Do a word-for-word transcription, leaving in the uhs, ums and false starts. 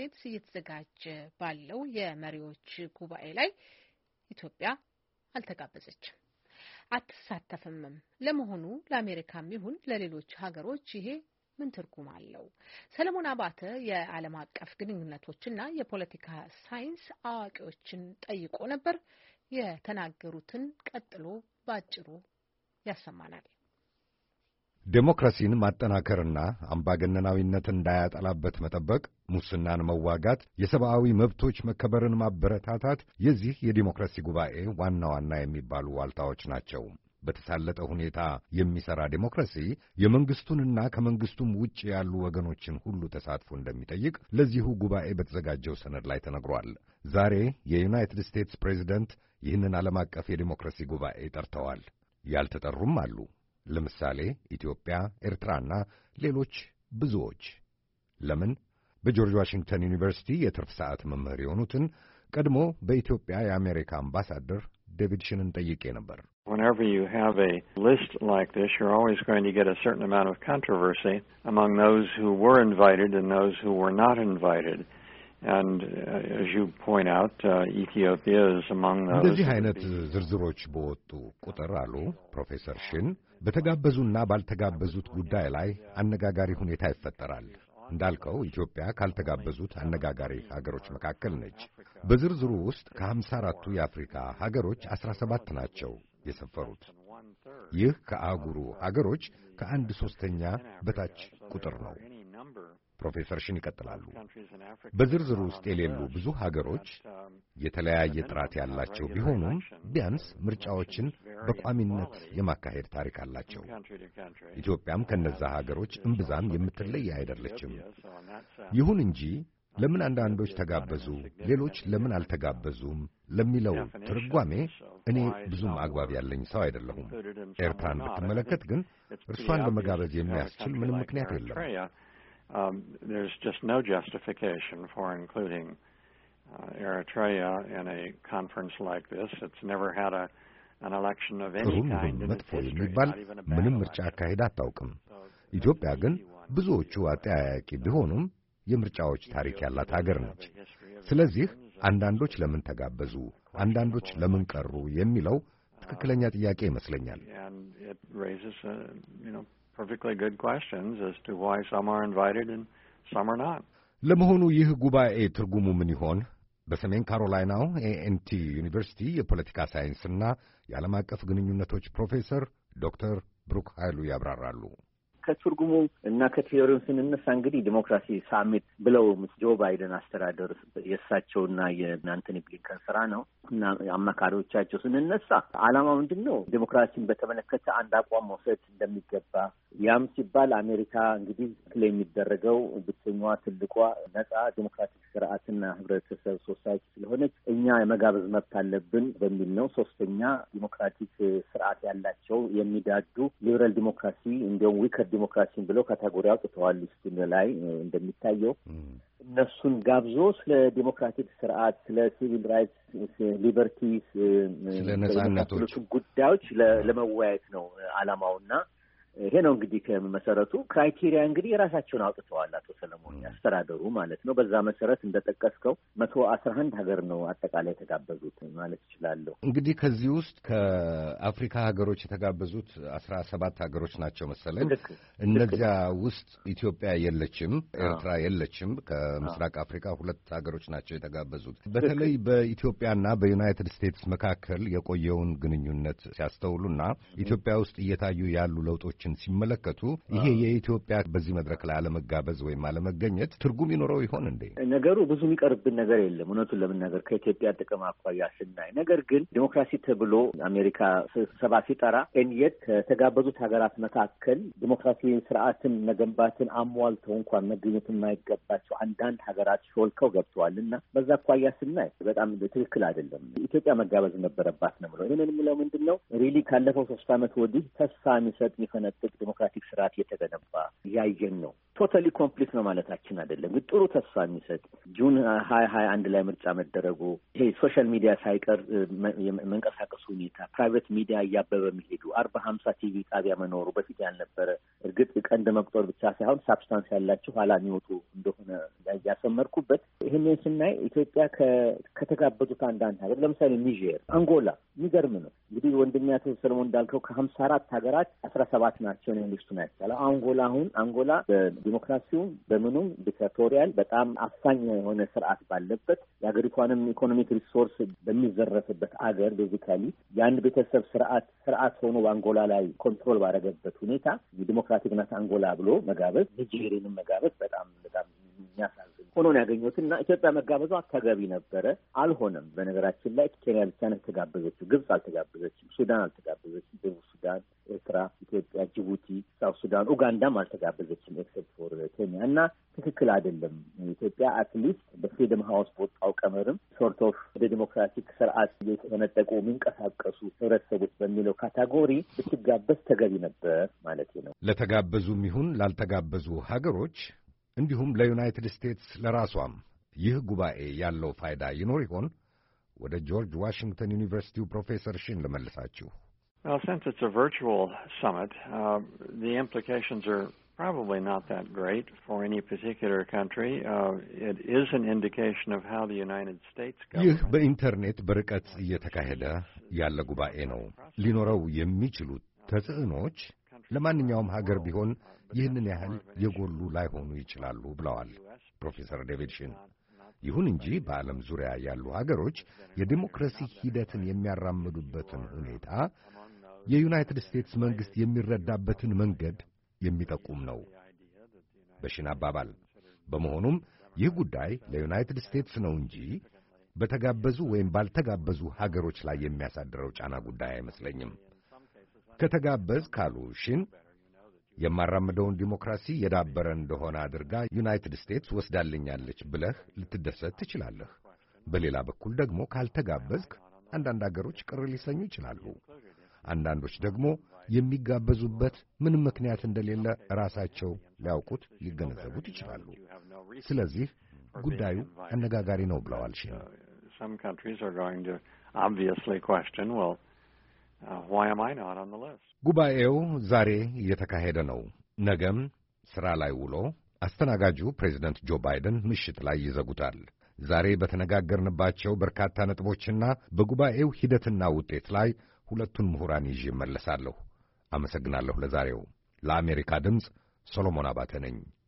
ስቴትስ እየተዘጋጀ ባለው የመሪዎች ጉባኤ ላይ ኢትዮጵያ አልተጋበዘችም፣ አትሳተፍምም። ለመሆኑ ለአሜሪካም ይሁን ለሌሎች ሀገሮች ይሄ ምን ትርጉም አለው? ሰለሞን አባተ የዓለም አቀፍ ግንኙነቶችና የፖለቲካ ሳይንስ አዋቂዎችን ጠይቆ ነበር። የተናገሩትን ቀጥሎ ባጭሩ ያሰማናል። ዴሞክራሲን ማጠናከርና አምባገነናዊነትን እንዳያጠላበት መጠበቅ፣ ሙስናን መዋጋት፣ የሰብአዊ መብቶች መከበርን ማበረታታት የዚህ የዲሞክራሲ ጉባኤ ዋና ዋና የሚባሉ ዋልታዎች ናቸው። በተሳለጠ ሁኔታ የሚሰራ ዴሞክራሲ የመንግስቱንና ከመንግስቱም ውጭ ያሉ ወገኖችን ሁሉ ተሳትፎ እንደሚጠይቅ ለዚሁ ጉባኤ በተዘጋጀው ሰነድ ላይ ተነግሯል። ዛሬ የዩናይትድ ስቴትስ ፕሬዚደንት ይህንን ዓለም አቀፍ የዲሞክራሲ ጉባኤ ጠርተዋል። ያልተጠሩም አሉ። ለምሳሌ ኢትዮጵያ፣ ኤርትራና ሌሎች ብዙዎች። ለምን? በጆርጅ ዋሽንግተን ዩኒቨርሲቲ የትርፍ ሰዓት መምህር የሆኑትን ቀድሞ በኢትዮጵያ የአሜሪካ አምባሳደር ዴቪድ ሽንን ጠይቄ ነበር። Whenever you have a list like this, you're always going to get a certain amount of controversy among those who were invited and those who were not invited. And uh, as you point out, uh, Ethiopia is among those. እንደዚህ አይነት ዝርዝሮች በወጡ ቁጥር አሉ ፕሮፌሰር ሽን በተጋበዙና ባልተጋበዙት ጉዳይ ላይ አነጋጋሪ ሁኔታ ይፈጠራል። እንዳልከው ኢትዮጵያ ካልተጋበዙት አነጋጋሪ ሀገሮች መካከል ነች። በዝርዝሩ ውስጥ ከሀምሳ አራቱ የአፍሪካ ሀገሮች አስራ ሰባት ናቸው የሰፈሩት። ይህ ከአህጉሩ ሀገሮች ከአንድ ሶስተኛ በታች ቁጥር ነው። ፕሮፌሰር ሽን ይቀጥላሉ። በዝርዝሩ ውስጥ የሌሉ ብዙ ሀገሮች የተለያየ ጥራት ያላቸው ቢሆኑም ቢያንስ ምርጫዎችን በቋሚነት የማካሄድ ታሪክ አላቸው። ኢትዮጵያም ከነዛ ሀገሮች እምብዛም የምትለይ አይደለችም። ይሁን እንጂ ለምን አንዳንዶች ተጋበዙ፣ ሌሎች ለምን አልተጋበዙም ለሚለው ትርጓሜ እኔ ብዙም አግባብ ያለኝ ሰው አይደለሁም። ኤርትራን ብትመለከት ግን እርሷን ለመጋበዝ የሚያስችል ምንም ምክንያት የለም። Um, there's just no justification for including uh, Eritrea in a conference like this. It's never had a, an election of any kind in its history, not even a bad ምንም ምርጫ አካሄድ አታውቅም። ኢትዮጵያ ግን ብዙዎቹ አጠያያቂ ቢሆኑም የምርጫዎች ታሪክ ያላት ሀገር ነች። ስለዚህ አንዳንዶች ለምን ተጋበዙ፣ አንዳንዶች ለምን ቀሩ የሚለው ትክክለኛ ጥያቄ ይመስለኛል። And it raises, uh, you know, perfectly good questions as to why some are invited and some are not. ለመሆኑ ይህ ጉባኤ ትርጉሙ ምን ይሆን? በሰሜን ካሮላይናው ኤኤንቲ ዩኒቨርሲቲ የፖለቲካ ሳይንስና የዓለም አቀፍ ግንኙነቶች ፕሮፌሰር ዶክተር ብሩክ ኃይሉ ያብራራሉ። ከትርጉሙ እና ከቲዮሪው ስንነሳ እንግዲህ ዲሞክራሲ ሳሚት ብለው ጆ ባይደን አስተዳደር የእሳቸውና የአንቶኒ ብሊንከን ስራ ነው እና አማካሪዎቻቸው ስንነሳ ዓላማው ምንድን ነው? ዲሞክራሲን በተመለከተ አንድ አቋም መውሰድ እንደሚገባ፣ ያም ሲባል አሜሪካ እንግዲህ ክሌ የሚደረገው ብቸኛዋ ትልቋ ነጻ ዲሞክራቲክ ስርዓትና ህብረተሰብ ሶሳይቲ ስለሆነች እኛ የመጋበዝ መብት አለብን በሚል ነው። ሶስተኛ ዲሞክራቲክ ስርዓት ያላቸው የሚዳዱ ሊበራል ዲሞክራሲ እንዲሁም ዊከር ዲሞክራሲን ብለው ካቴጎሪ አውጥተዋል። እሱን ላይ እንደሚታየው እነሱን ጋብዞ ስለ ዲሞክራቲክ ስርዓት፣ ስለ ሲቪል ራይትስ፣ ሊበርቲስ፣ ስለ ነጻነቶች ጉዳዮች ለመወያየት ነው ዓላማውና ይሄ ነው እንግዲህ ከመሰረቱ ክራይቴሪያ እንግዲህ የራሳቸውን አውጥተዋል አቶ ሰለሞን ያስተዳደሩ ማለት ነው። በዛ መሰረት እንደጠቀስከው መቶ አስራ አንድ ሀገር ነው አጠቃላይ የተጋበዙት ማለት ይችላለሁ። እንግዲህ ከዚህ ውስጥ ከአፍሪካ ሀገሮች የተጋበዙት አስራ ሰባት ሀገሮች ናቸው መሰለኝ። እነዚያ ውስጥ ኢትዮጵያ የለችም፣ ኤርትራ የለችም። ከምስራቅ አፍሪካ ሁለት ሀገሮች ናቸው የተጋበዙት። በተለይ በኢትዮጵያና በዩናይትድ ስቴትስ መካከል የቆየውን ግንኙነት ሲያስተውሉና ኢትዮጵያ ውስጥ እየታዩ ያሉ ለውጦች ሲመለከቱ ይሄ የኢትዮጵያ በዚህ መድረክ ላይ አለመጋበዝ ወይም አለመገኘት ትርጉም ይኖረው ይሆን እንዴ? ነገሩ ብዙ የሚቀርብን ነገር የለም እውነቱን ለመናገር ከኢትዮጵያ ጥቅም አኳያ ስናይ። ነገር ግን ዲሞክራሲ ተብሎ አሜሪካ ስብሰባ ሲጠራ እንየት ከተጋበዙት ሀገራት መካከል ዲሞክራሲ ስርዓትን መገንባትን አሟልተው እንኳን መገኘት የማይገባቸው አንዳንድ ሀገራት ሾልከው ገብተዋል እና በዛ አኳያ ስናይ በጣም ትክክል አይደለም። ኢትዮጵያ መጋበዝ ነበረባት ነው ብለው ይሄንን የሚለው ምንድን ነው ሪሊ ካለፈው ሶስት ዓመት ወዲህ ተስፋ የሚሰጥ የሚፈነ ጥቅ ዲሞክራቲክ ስርዓት የተገነባ ያየን ነው። ቶታሊ ኮምፕሊት ነው ማለታችን አይደለም፣ ግን ጥሩ ተስፋ የሚሰጥ ጁን ሀያ ሀያ አንድ ላይ ምርጫ መደረጉ፣ ይሄ ሶሻል ሚዲያ ሳይቀር መንቀሳቀሱ ሁኔታ፣ ፕራይቬት ሚዲያ እያበበ የሚሄዱ አርባ ሀምሳ ቲቪ ጣቢያ መኖሩ በፊት ያልነበረ፣ እርግጥ እርግጥ ቀንድ መቁጠር ብቻ ሳይሆን ሳብስታንስ ያላቸው ኋላ የሚወጡ እንደሆነ ያሰመርኩበት። ይህንን ስናይ ኢትዮጵያ ከተጋበዙት አንዳንድ ሀገር ለምሳሌ ኒጀር፣ አንጎላ የሚገርም ነው። እንግዲህ ወንድሜ አቶ ሰለሞን እንዳልከው ከሀምሳ አራት ሀገራት አስራ ሰባት ናቸው ነው ሊስቱ ነው ያለው። አንጎላ አሁን አንጎላ በዲሞክራሲውም በምኑም ዲክታቶሪያል በጣም አፋኝ የሆነ ስርዓት ባለበት የሀገሪቷንም ኢኮኖሚክ ሪሶርስ በሚዘረፍበት አገር ቤዚካሊ የአንድ ቤተሰብ ስርዓት ስርዓት ሆኖ በአንጎላ ላይ ኮንትሮል ባደረገበት ሁኔታ የዲሞክራቲክ ናት አንጎላ ብሎ መጋበዝ ኒጀሪያንም መጋበዝ በጣም በጣም የሚያሳዝን ሆኖ ነው ያገኘሁት እና ኢትዮጵያ መጋበዟ ተገቢ ነበረ። አልሆነም። በነገራችን ላይ ኬንያ ብቻ ነው የተጋበዘችው። ግብጽ አልተጋበዘችም። ሱዳን አልተጋበዘችም። ደቡብ ሱዳን፣ ኤርትራ፣ ኢትዮጵያ፣ ጅቡቲ፣ ሳውት ሱዳን፣ ኡጋንዳም አልተጋበዘችም ኤክሴፕት ፎር ኬንያ እና ትክክል አይደለም። ኢትዮጵያ አትሊስት በፍሪደም ሃውስ በወጣው ቀመርም ሶርት ኦፍ ወደ ዲሞክራቲክ ስርዓት እየተነጠቁ የሚንቀሳቀሱ ህብረተሰቦች በሚለው ካታጎሪ ብትጋበዝ ተገቢ ነበር ማለት ነው። ለተጋበዙም ይሁን ላልተጋበዙ ሀገሮች እንዲሁም ለዩናይትድ ስቴትስ ለራሷም ይህ ጉባኤ ያለው ፋይዳ ይኖር ይሆን? ወደ ጆርጅ ዋሽንግተን ዩኒቨርሲቲው ፕሮፌሰር ሽን ልመልሳችሁ። Well, since it's a virtual summit, uh, the implications are probably not that great for any particular country. Uh, it is an indication of how the United States government... ይህ በኢንተርኔት በርቀት እየተካሄደ ያለ ጉባኤ ነው። ሊኖረው የሚችሉት ተጽዕኖች ለማንኛውም ሀገር ቢሆን ይህንን ያህል የጎሉ ላይሆኑ ይችላሉ ብለዋል ፕሮፌሰር ዴቪድ ሽን። ይሁን እንጂ በዓለም ዙሪያ ያሉ ሀገሮች የዲሞክራሲ ሂደትን የሚያራምዱበትን ሁኔታ የዩናይትድ ስቴትስ መንግሥት የሚረዳበትን መንገድ የሚጠቁም ነው በሽን አባባል። በመሆኑም ይህ ጉዳይ ለዩናይትድ ስቴትስ ነው እንጂ በተጋበዙ ወይም ባልተጋበዙ ሀገሮች ላይ የሚያሳድረው ጫና ጉዳይ አይመስለኝም። ከተጋበዝ ካሉ ሽን የማራምደውን ዲሞክራሲ የዳበረ እንደሆነ አድርጋ ዩናይትድ ስቴትስ ወስዳልኛለች ብለህ ልትደሰት ትችላለህ። በሌላ በኩል ደግሞ ካልተጋበዝክ አንዳንድ አገሮች ቅር ሊሰኙ ይችላሉ። አንዳንዶች ደግሞ የሚጋበዙበት ምንም ምክንያት እንደሌለ ራሳቸው ሊያውቁት ሊገነዘቡት ይችላሉ። ስለዚህ ጉዳዩ አነጋጋሪ ነው ብለዋል ሽን። Some countries are going to obviously question, well, Uh, why am I not on the list? ጉባኤው ዛሬ እየተካሄደ ነው። ነገም ስራ ላይ ውሎ አስተናጋጁ ፕሬዝደንት ጆ ባይደን ምሽት ላይ ይዘጉታል። ዛሬ በተነጋገርንባቸው በርካታ ነጥቦችና በጉባኤው ሂደትና ውጤት ላይ ሁለቱን ምሁራን ይዤ እመለሳለሁ። አመሰግናለሁ። ለዛሬው ለአሜሪካ ድምፅ ሰሎሞን አባተ ነኝ።